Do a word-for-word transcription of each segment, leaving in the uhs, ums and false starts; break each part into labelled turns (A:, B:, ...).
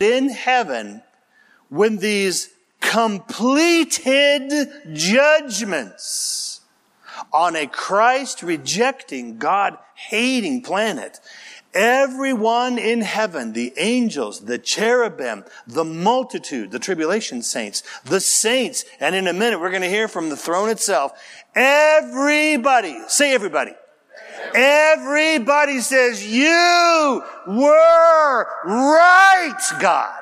A: in heaven when these completed judgments on a Christ-rejecting, God-hating planet, everyone in heaven, the angels, the cherubim, the multitude, the tribulation saints, the saints, and in a minute we're going to hear from the throne itself, everybody, say everybody, everybody says, you were right, God.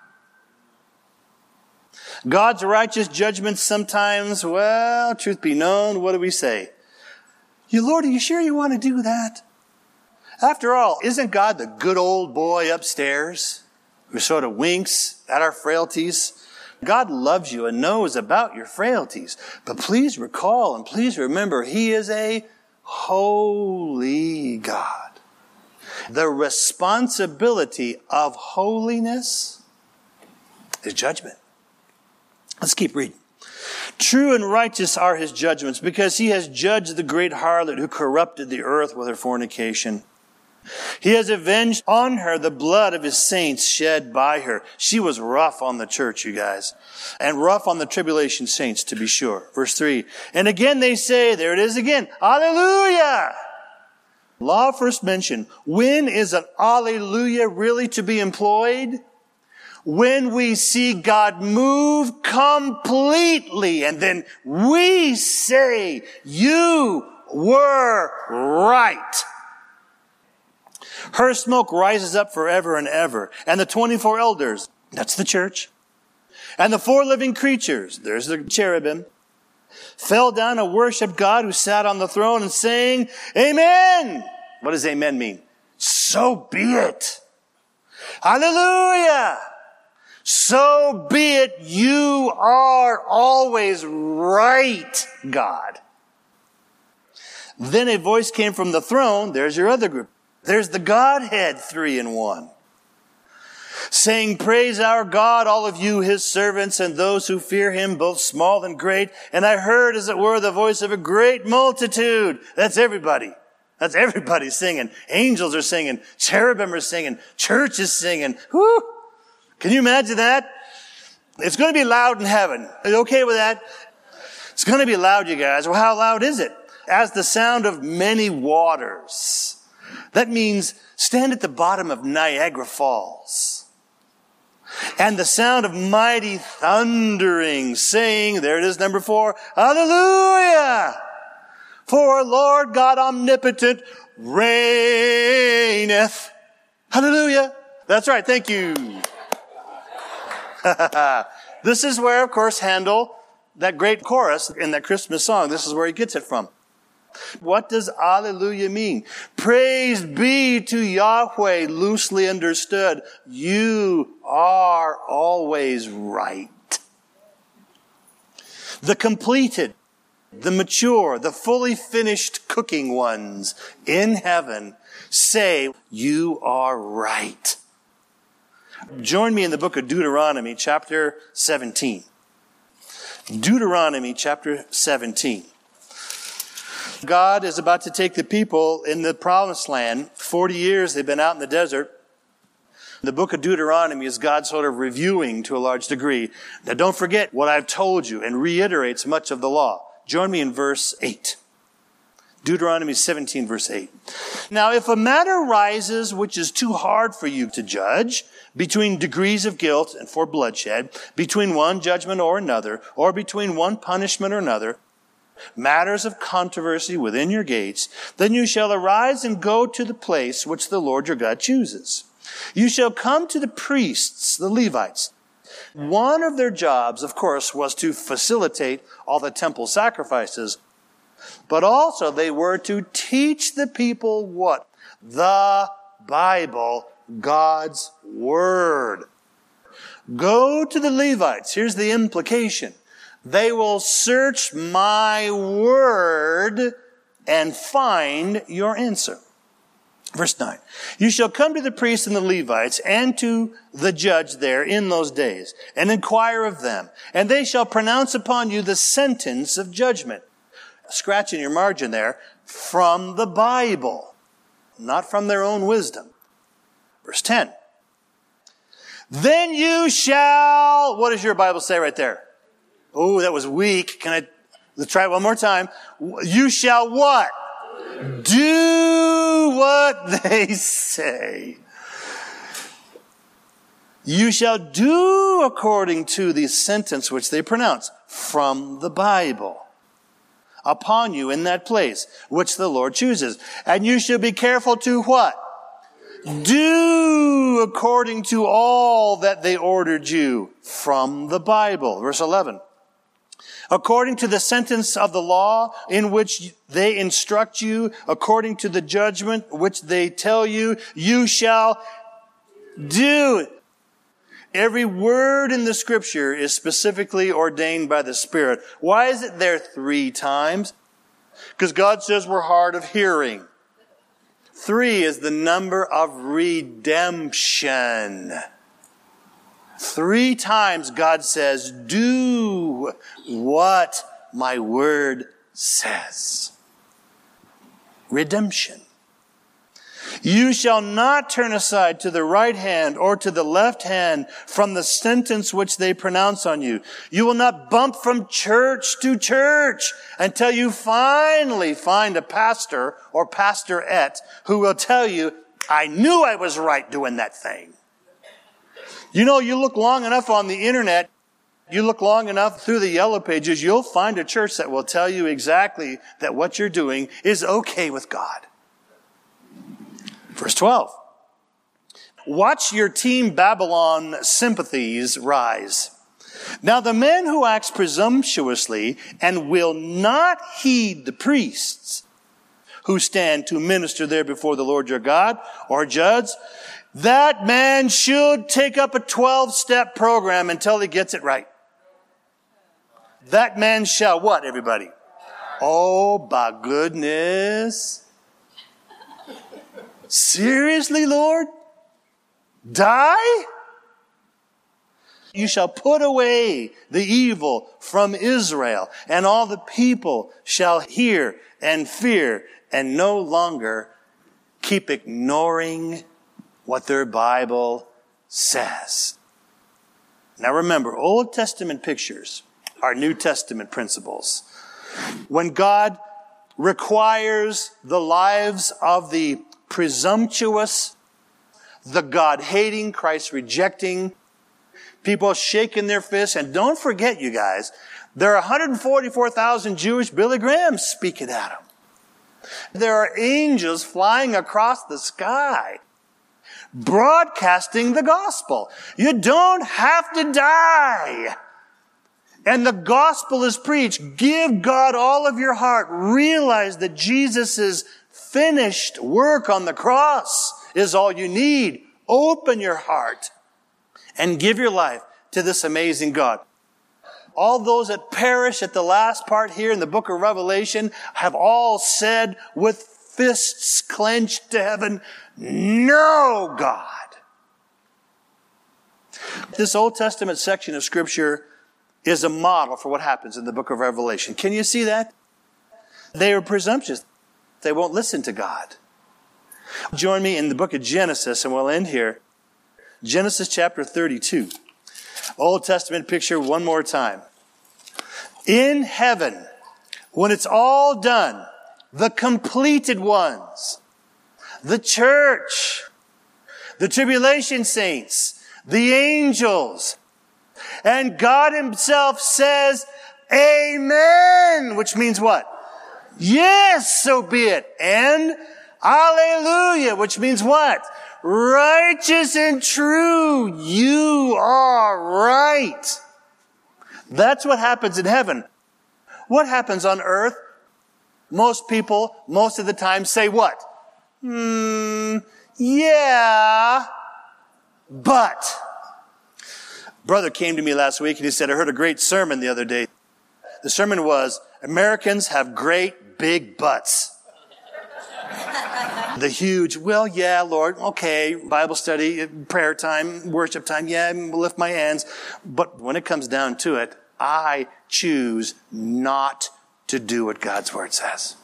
A: God's righteous judgments sometimes, well, truth be known, what do we say? You, Lord, are you sure you want to do that? After all, isn't God the good old boy upstairs who sort of winks at our frailties? God loves you and knows about your frailties. But please recall and please remember, He is a holy God. The responsibility of holiness is judgment. Let's keep reading. True and righteous are His judgments, because He has judged the great harlot who corrupted the earth with her fornication. He has avenged on her the blood of His saints shed by her. She was rough on the church, you guys, and rough on the tribulation saints, to be sure. Verse three. And again they say, there it is again, Alleluia! Law first mentioned. When is an Alleluia really to be employed? When we see God move completely, and then we say, you were right. Her smoke rises up forever and ever. And the twenty-four elders, that's the church, and the four living creatures, there's the cherubim, fell down and worshiped God who sat on the throne and saying, Amen. What does amen mean? So be it. Hallelujah. So be it, you are always right, God. Then a voice came from the throne, there's your other group. There's the Godhead, three in one, saying, praise our God, all of you, His servants, and those who fear Him, both small and great. And I heard, as it were, the voice of a great multitude. That's everybody. That's everybody singing. Angels are singing. Cherubim are singing. Church is singing. Whoo! Can you imagine that? It's going to be loud in heaven. Are you okay with that? It's going to be loud, you guys. Well, how loud is it? As the sound of many waters. That means stand at the bottom of Niagara Falls. And the sound of mighty thundering, saying, there it is, number four, Hallelujah! For Lord God omnipotent reigneth. Hallelujah! That's right, thank you. This is where, of course, Handel, that great chorus in that Christmas song, this is where he gets it from. What does Alleluia mean? Praise be to Yahweh, loosely understood. You are always right. The completed, the mature, the fully finished cooking ones in heaven say, you are right. Join me in the book of Deuteronomy, chapter seventeen. Deuteronomy, chapter seventeen. God is about to take the people in the promised land. Forty years they've been out in the desert. The book of Deuteronomy is God sort of reviewing to a large degree. Now don't forget what I've told you, and reiterates much of the law. Join me in verse eight. Deuteronomy seventeen, verse eight. Now if a matter rises which is too hard for you to judge, between degrees of guilt and for bloodshed, between one judgment or another, or between one punishment or another, matters of controversy within your gates, then you shall arise and go to the place which the Lord your God chooses. You shall come to the priests, the Levites. One of their jobs, of course, was to facilitate all the temple sacrifices, but also they were to teach the people what? The Bible, God's Word. Go to the Levites. Here's the implication. They will search my Word and find your answer. Verse nine. You shall come to the priests and the Levites and to the judge there in those days and inquire of them. And they shall pronounce upon you the sentence of judgment. Scratch in your margin there. From the Bible. Not from their own wisdom. Verse ten. Then you shall, what does your Bible say right there? Oh, that was weak. Can I, let's try it one more time. You shall what? Do what they say. You shall do according to the sentence which they pronounce from the Bible upon you in that place which the Lord chooses. And you shall be careful to what? Do according to all that they ordered you from the Bible. Verse eleven. According to the sentence of the law in which they instruct you, according to the judgment which they tell you, you shall do it. Every word in the Scripture is specifically ordained by the Spirit. Why is it there three times? Because God says we're hard of hearing. Three is the number of redemption. Three times God says, do what my word says. Redemption. You shall not turn aside to the right hand or to the left hand from the sentence which they pronounce on you. You will not bump from church to church until you finally find a pastor or pastorette who will tell you, I knew I was right doing that thing. You know, you look long enough on the internet, you look long enough through the yellow pages, you'll find a church that will tell you exactly that what you're doing is okay with God. Verse twelve. Watch your Team Babylon sympathies rise. Now the man who acts presumptuously and will not heed the priests who stand to minister there before the Lord your God or judge, that man should take up a twelve-step program until he gets it right. That man shall what, everybody? Oh, by goodness. Seriously, Lord? Die? You shall put away the evil from Israel, and all the people shall hear and fear and no longer keep ignoring what their Bible says. Now remember, Old Testament pictures are New Testament principles. When God requires the lives of the presumptuous, the God-hating, Christ-rejecting, people shaking their fists. And don't forget, you guys, there are one hundred forty-four thousand Jewish Billy Grahams speaking at them. There are angels flying across the sky, broadcasting the gospel. You don't have to die. And the gospel is preached. Give God all of your heart. Realize that Jesus' finished work on the cross is all you need. Open your heart and give your life to this amazing God. All those that perish at the last part here in the book of Revelation have all said with fists clenched to heaven, no, God. This Old Testament section of Scripture is a model for what happens in the book of Revelation. Can you see that? They are presumptuous. They won't listen to God. Join me in the book of Genesis, and we'll end here. Genesis chapter thirty-two. Old Testament picture one more time. In heaven, when it's all done, the completed ones, the church, the tribulation saints, the angels, and God himself says, Amen, which means what? Yes, so be it. And Alleluia, which means what? Righteous and true. You are right. That's what happens in heaven. What happens on earth? Most people, most of the time, say what? Hmm, yeah, but. Brother came to me last week and he said, I heard a great sermon the other day. The sermon was, Americans have great big butts. The huge, well, yeah, Lord, okay, Bible study, prayer time, worship time, yeah, lift my hands. But when it comes down to it, I choose not to do what God's Word says.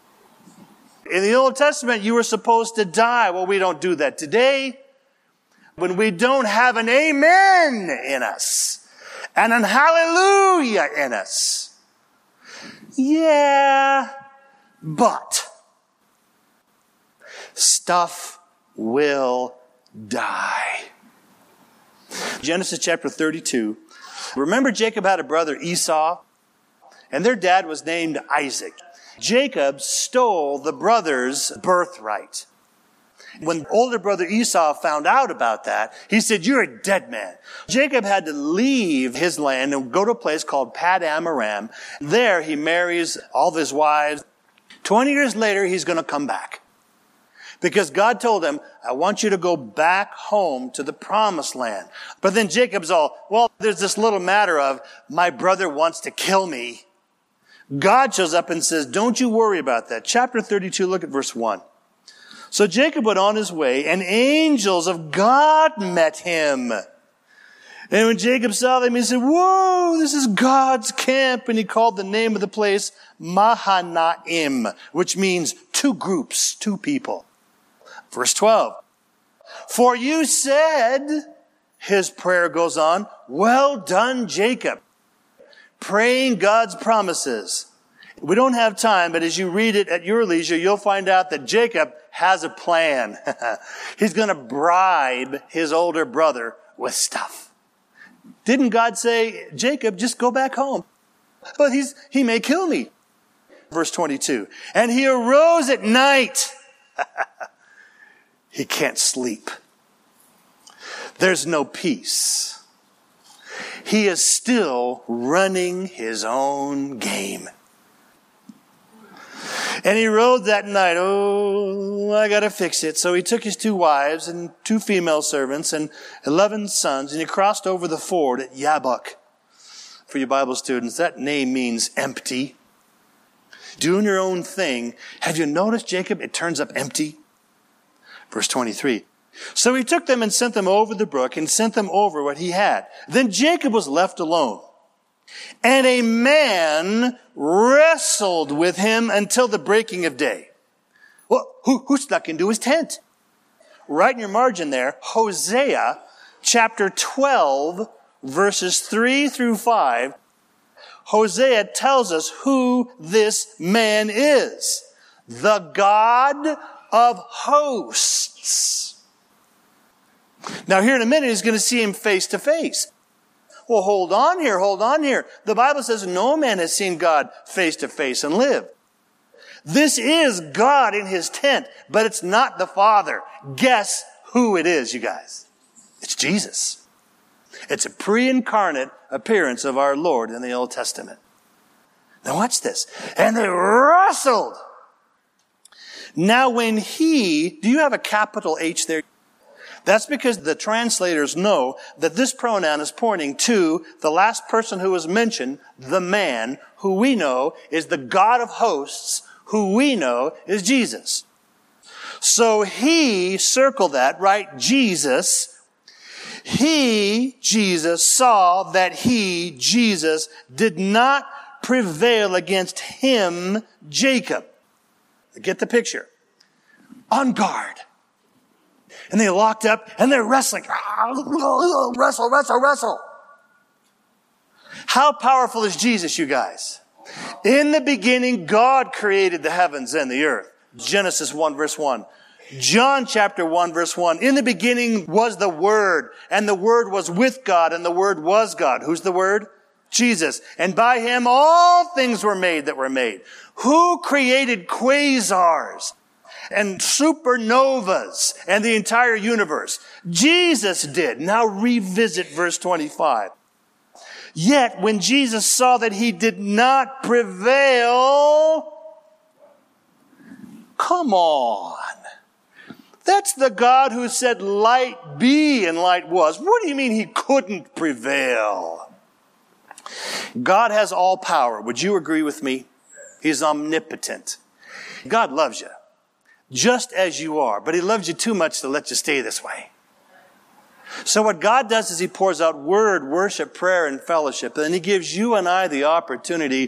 A: In the Old Testament, you were supposed to die. Well, we don't do that today. when we don't have an amen in us and an hallelujah in us. Yeah, but stuff will die. Genesis chapter thirty-two. Remember, Jacob had a brother, Esau, and their dad was named Isaac. Jacob stole the brother's birthright. When older brother Esau found out about that, he said, "You're a dead man." Jacob had to leave his land and go to a place called Paddan Aram. There he marries all of his wives. Twenty years later, he's going to come back. Because God told him, "I want you to go back home to the promised land." But then Jacob's all, well, there's this little matter of, my brother wants to kill me. God shows up and says, "Don't you worry about that." Chapter thirty-two, look at verse one. So Jacob went on his way, and angels of God met him. And when Jacob saw them, he said, "Whoa, this is God's camp." And he called the name of the place Mahanaim, which means two groups, two people. Verse twelve. "For you said," his prayer goes on, "Well done, Jacob." Praying God's promises. We don't have time, but as you read it at your leisure, you'll find out that Jacob has a plan. He's going to bribe his older brother with stuff. Didn't God say, "Jacob, just go back home"? But he's, he may kill me. Verse twenty-two. "And he arose at night." He can't sleep. There's no peace. He is still running his own game. "And he rode that night." Oh, I got to fix it. So he took his two wives and two female servants and eleven sons, and he crossed over the ford at Jabbok. For you Bible students, that name means empty. Doing your own thing. Have you noticed, Jacob, it turns up empty? Verse twenty-three. "So he took them and sent them over the brook and sent them over what he had. Then Jacob was left alone. And a man wrestled with him until the breaking of day." Well, who, who snuck into his tent? Right in your margin there, Hosea chapter twelve, verses three through five. Hosea tells us who this man is. The God of hosts. Now here in a minute, he's going to see him face to face. Well, hold on here, hold on here. The Bible says no man has seen God face to face and live. This is God in his tent, but it's not the Father. Guess who it is, you guys? It's Jesus. It's a pre-incarnate appearance of our Lord in the Old Testament. Now watch this. "And they wrestled. Now when he," do you have a capital H there? That's because the translators know that this pronoun is pointing to the last person who was mentioned, the man, who we know is the God of hosts, who we know is Jesus. So he, circle that, right? Jesus. He, Jesus, saw that he, Jesus, did not prevail against him, Jacob. Get the picture. On guard. And they locked up and they're wrestling. Wrestle, wrestle, wrestle. How powerful is Jesus, you guys? In the beginning, God created the heavens and the earth. Genesis one, verse one. John chapter one, verse one. In the beginning was the Word, and the Word was with God, and the Word was God. Who's the Word? Jesus. And by him all things were made that were made. Who created quasars and supernovas and the entire universe? Jesus did. Now revisit verse twenty-five. Yet when Jesus saw that he did not prevail, come on. That's the God who said light be and light was. What do you mean he couldn't prevail? God has all power. Would you agree with me? He's omnipotent. God loves you just as you are, but he loves you too much to let you stay this way. So what God does is he pours out word, worship, prayer, and fellowship. And then he gives you and I the opportunity,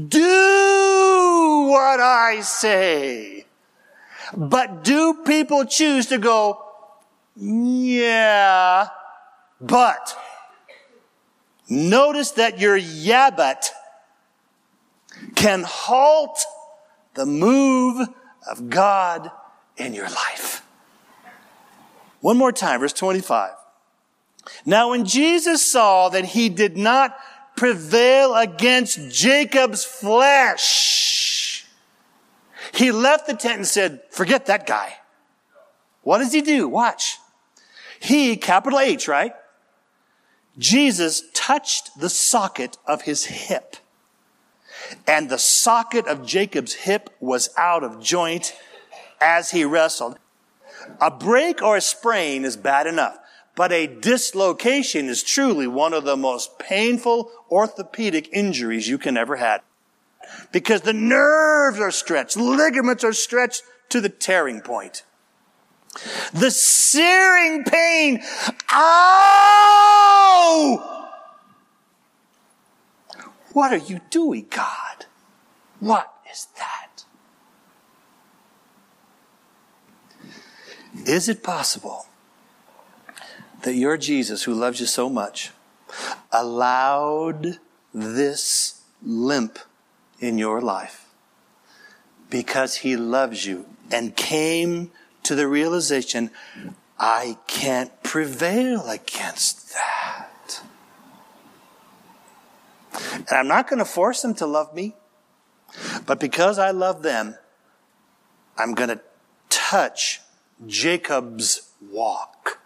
A: do what I say. But do people choose to go, Yeah, but notice that your yeah, but can halt the move of God in your life. One more time, verse twenty-five. Now when Jesus saw that he did not prevail against Jacob's flesh, he left the tent and said, forget that guy. What does he do? Watch. He, capital H, right? Jesus touched the socket of his hip. And the socket of Jacob's hip was out of joint as he wrestled. A break or a sprain is bad enough, but a dislocation is truly one of the most painful orthopedic injuries you can ever have. Because the nerves are stretched, ligaments are stretched to the tearing point. The searing pain, ow! What are you doing, God? What is that? Is it possible that your Jesus, who loves you so much, allowed this limp in your life because he loves you and came to the realization, I can't prevail against that. And I'm not going to force them to love me, but because I love them, I'm going to touch Jacob's walk.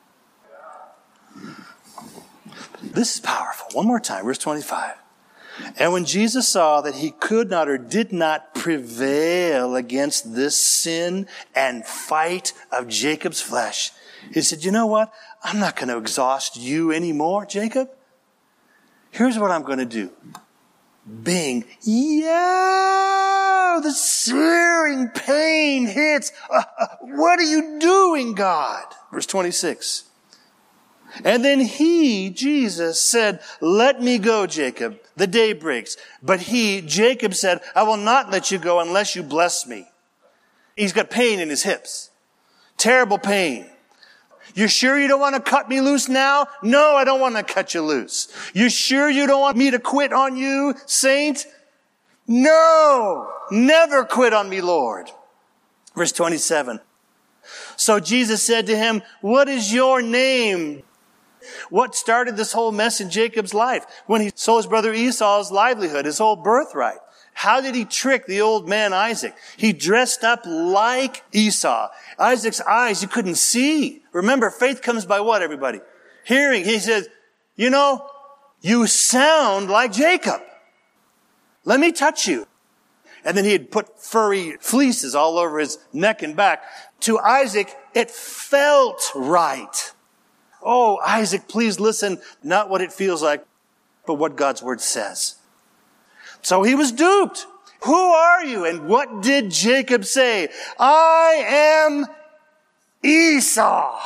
A: This is powerful. One more time, verse twenty-five. And when Jesus saw that he could not or did not prevail against this sin and fight of Jacob's flesh, he said, you know what? I'm not going to exhaust you anymore, Jacob. Here's what I'm going to do. Bing. Yeah, the searing pain hits. Uh, uh, what are you doing, God? Verse twenty-six. And then he, Jesus, said, let me go, Jacob. The day breaks. But he, Jacob, said, I will not let you go unless you bless me. He's got pain in his hips. Terrible pain. You sure you don't want to cut me loose now? No, I don't want to cut you loose. You sure you don't want me to quit on you, saint? No, never quit on me, Lord. Verse twenty-seven. So Jesus said to him, what is your name? What started this whole mess in Jacob's life? When he sold his brother Esau's livelihood, his whole birthright. How did he trick the old man Isaac? He dressed up like Esau. Isaac's eyes, you couldn't see. Remember, faith comes by what, everybody? Hearing. He says, you know, you sound like Jacob. Let me touch you. And then he had put furry fleeces all over his neck and back. To Isaac, it felt right. Oh, Isaac, please listen, not what it feels like, but what God's word says. So he was duped. Who are you? And what did Jacob say? I am Esau.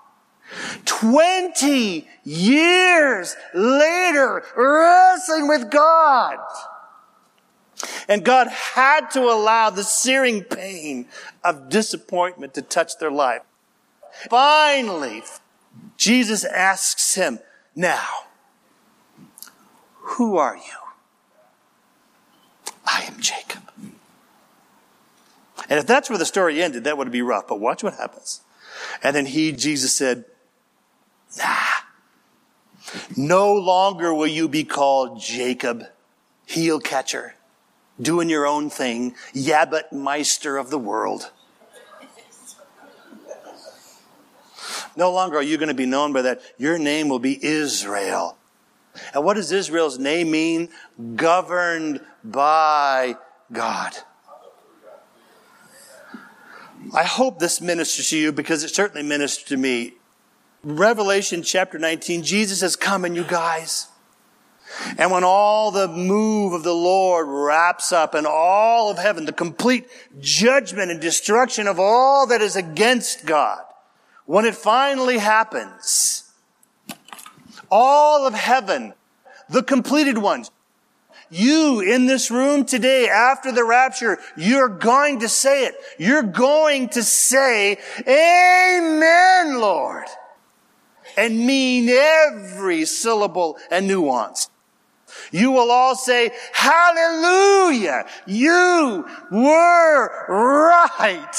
A: Twenty years later, wrestling with God. And God had to allow the searing pain of disappointment to touch their life. Finally, Jesus asks him, now, who are you? I am Jacob. And if that's where the story ended, that would be rough. But watch what happens. And then he, Jesus said, nah, no longer will you be called Jacob, heel catcher, doing your own thing, Yabbit Meister of the world. No longer are you going to be known by that. Your name will be Israel. And what does Israel's name mean? Governed by God. I hope this ministers to you because it certainly ministered to me. Revelation chapter nineteen, Jesus has come in, you guys. And when all the move of the Lord wraps up and all of heaven, the complete judgment and destruction of all that is against God, when it finally happens, all of heaven, the completed ones, You in this room today, after the rapture, you're going to say it. You're going to say, Amen, Lord. And mean every syllable and nuance. You will all say, Hallelujah! You were right.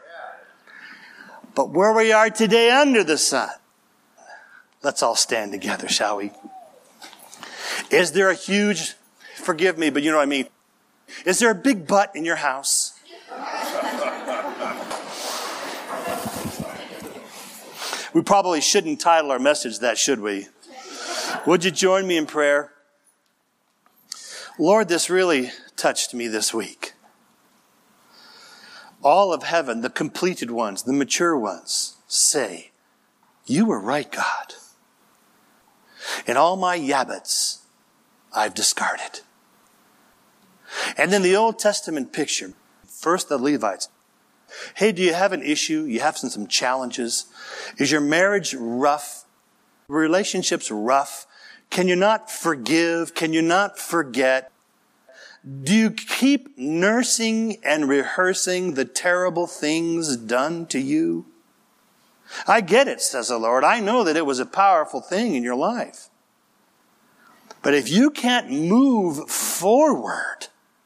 A: But where we are today under the sun, let's all stand together, shall we? Is there a huge, forgive me, but you know what I mean. Is there a big butt in your house? We probably shouldn't title our message that, should we? Would you join me in prayer? Lord, this really touched me this week. All of heaven, the completed ones, the mature ones, say, You were right, God. And all my yabbits, I've discarded. And then the Old Testament picture, first the Levites. Hey, do you have an issue? You have some, some challenges? Is your marriage rough? Relationships rough? Can you not forgive? Can you not forget? Do you keep nursing and rehearsing the terrible things done to you? I get it, says the Lord. I know that it was a powerful thing in your life. But if you can't move forward,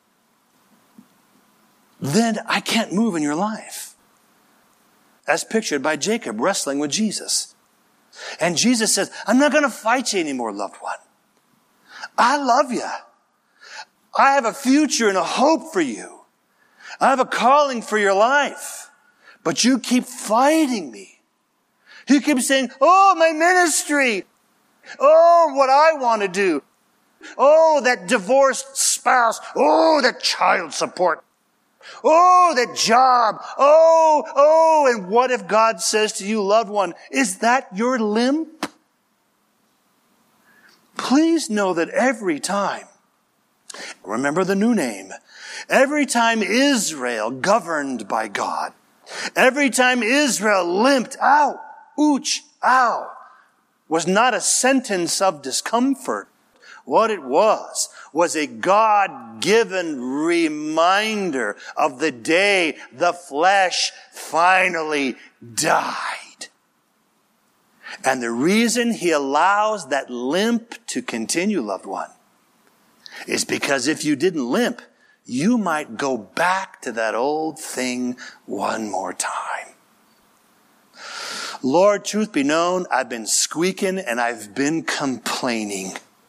A: then I can't move in your life. As pictured by Jacob wrestling with Jesus. And Jesus says, I'm not going to fight you anymore, loved one. I love you. I have a future and a hope for you. I have a calling for your life. But you keep fighting me. You keep saying, oh, my ministry. Oh, what I want to do. Oh, that divorced spouse. Oh, that child support. Oh, that job. Oh, oh, and what if God says to you, loved one, is that your limp? Please know that every time, remember the new name, every time Israel governed by God, every time Israel limped, ow, ooch, ow, was not a sentence of discomfort. What it was, was a God-given reminder of the day the flesh finally died. And the reason he allows that limp to continue, loved one, is because if you didn't limp, you might go back to that old thing one more time. Lord, truth be known, I've been squeaking and I've been complaining.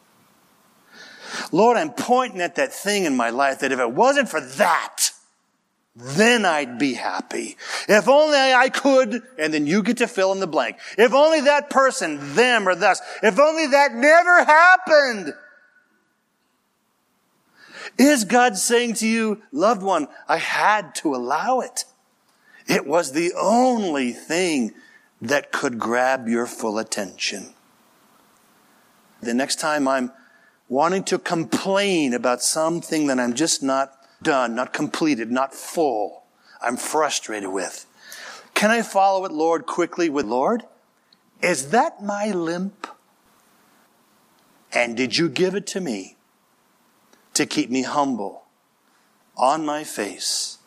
A: Lord, I'm pointing at that thing in my life that if it wasn't for that, then I'd be happy. If only I could, and then you get to fill in the blank. If only that person, them or thus, if only that never happened. Is God saying to you, loved one, I had to allow it. It was the only thing that could grab your full attention. The next time I'm wanting to complain about something that I'm just not done, not completed, not full, I'm frustrated with, can I follow it, Lord, quickly with, Lord, is that my limp? And did you give it to me to keep me humble, on my face?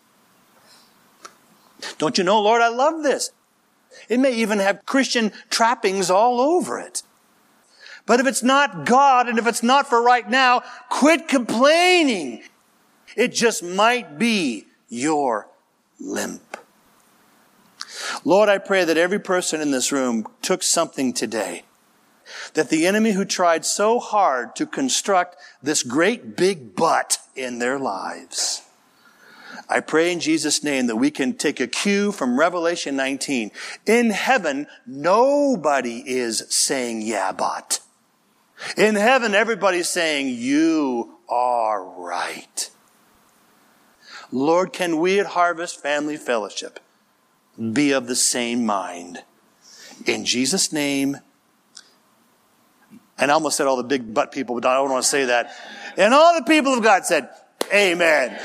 A: Don't you know, Lord, I love this. It may even have Christian trappings all over it. But if it's not God and if it's not for right now, quit complaining. It just might be your limp. Lord, I pray that every person in this room took something today, that the enemy who tried so hard to construct this great big but in their lives, I pray in Jesus' name that we can take a cue from Revelation nineteen. In heaven, nobody is saying, yeah, but. In heaven, everybody's saying, you are right. Lord, can we at Harvest Family Fellowship be of the same mind? In Jesus' name. And I almost said all the big butt people, but I don't want to say that. And all the people of God said, amen.